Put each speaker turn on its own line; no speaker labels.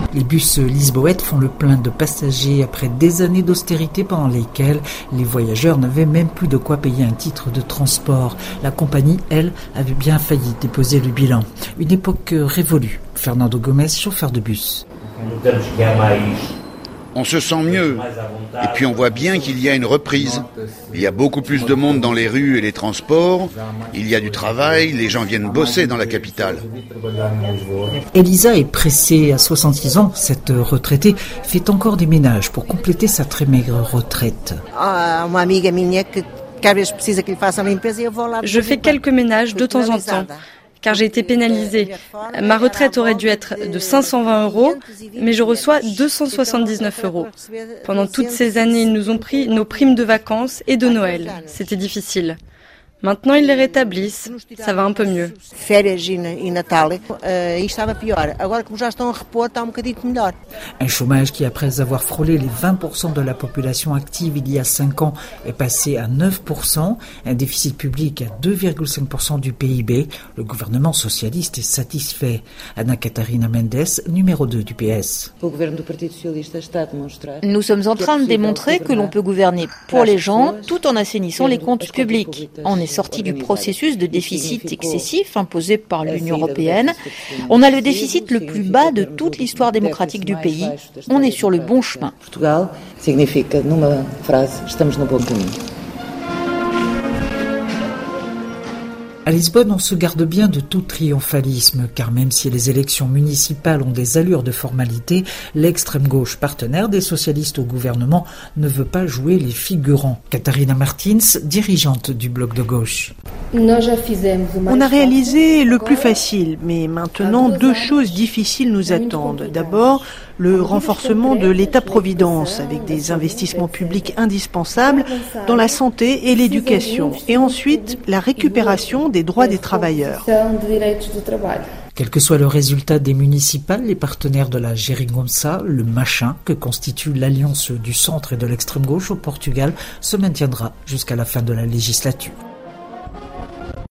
Les bus lisboètes font le plein de passagers après des années d'austérité pendant lesquelles les voyageurs n'avaient même plus de quoi payer un titre de transport. La compagnie, elle, avait bien failli déposer le bilan. Une époque révolue. Fernando Gomes, chauffeur de bus.
On se sent mieux. Et puis on voit bien qu'il y a une reprise. Il y a beaucoup plus de monde dans les rues et les transports. Il y a du travail, les gens viennent bosser dans la capitale.
Elisa est pressée à 66 ans. Cette retraitée fait encore des ménages pour compléter sa très maigre retraite.
Je fais quelques ménages de temps en temps, car j'ai été pénalisée. Ma retraite aurait dû être de 520 €, mais je reçois 279 €. Pendant toutes ces années, ils nous ont pris nos primes de vacances et de Noël. C'était difficile. Maintenant, ils les rétablissent. Ça va un peu mieux.
Un chômage qui, après avoir frôlé les 20% de la population active il y a 5 ans, est passé à 9%. Un déficit public à 2,5% du PIB. Le gouvernement socialiste est satisfait. Ana Catarina Mendes, numéro 2 du PS.
Nous sommes en train de démontrer que l'on peut gouverner pour les gens tout en assainissant les comptes publics. On est sorti du processus de déficit excessif imposé par l'Union européenne. On a le déficit le plus bas de toute l'histoire démocratique du pays. On est sur le bon chemin.
À Lisbonne, on se garde bien de tout triomphalisme, car même si les élections municipales ont des allures de formalité, l'extrême gauche partenaire des socialistes au gouvernement ne veut pas jouer les figurants. Catarina Martins, dirigeante du bloc de gauche.
On a réalisé le plus facile, mais maintenant 2 choses difficiles nous attendent. D'abord, le renforcement de l'État-providence avec des investissements publics indispensables dans la santé et l'éducation. Et ensuite, la récupération des droits des travailleurs.
Quel que soit le résultat des municipales, les partenaires de la Geringonça, le machin que constitue l'alliance du centre et de l'extrême gauche au Portugal, se maintiendra jusqu'à la fin de la législature.